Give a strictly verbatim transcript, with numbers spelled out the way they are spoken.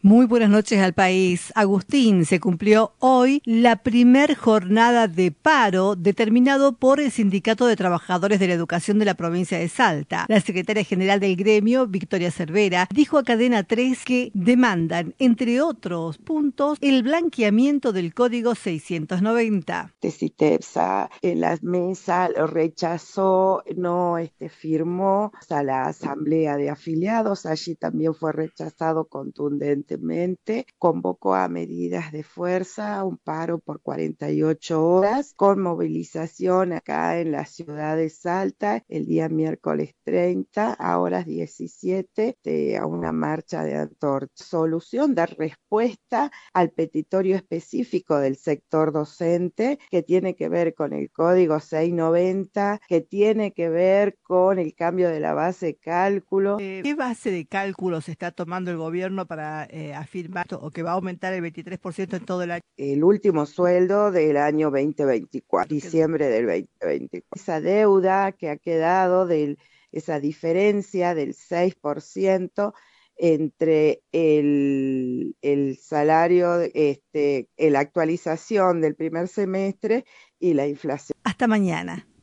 Muy buenas noches al país. Agustín, se cumplió hoy la primer jornada de paro determinado por el Sindicato de Trabajadores de la Educación de la provincia de Salta. La secretaria general del gremio, Victoria Cervera, dijo a Cadena tres que demandan, entre otros puntos, el blanqueamiento del Código seiscientos noventa. CITEPSA en la mesa lo rechazó, no este, firmó a la asamblea de afiliados, allí también fue rechazado contundentemente, convocó a medidas de fuerza, un paro por cuarenta y ocho horas, con movilización acá en la ciudad de Salta, el día miércoles treinta, a horas diecisiete, de, a una marcha de antorcha. Solución, dar respuesta al petitorio específico del sector docente, que tiene que ver con el código seiscientos noventa, que tiene que ver con el cambio de la base de cálculo. Eh, ¿Qué base de cálculo se está tomando el gobierno para eh, afirmar o que va a aumentar el veintitrés por ciento en todo el año? El último sueldo del año veinte veinticuatro, diciembre del veinte veinticuatro. Esa deuda que ha quedado, de esa diferencia del seis por ciento entre el, el salario, este, la actualización del primer semestre y la inflación. Hasta mañana.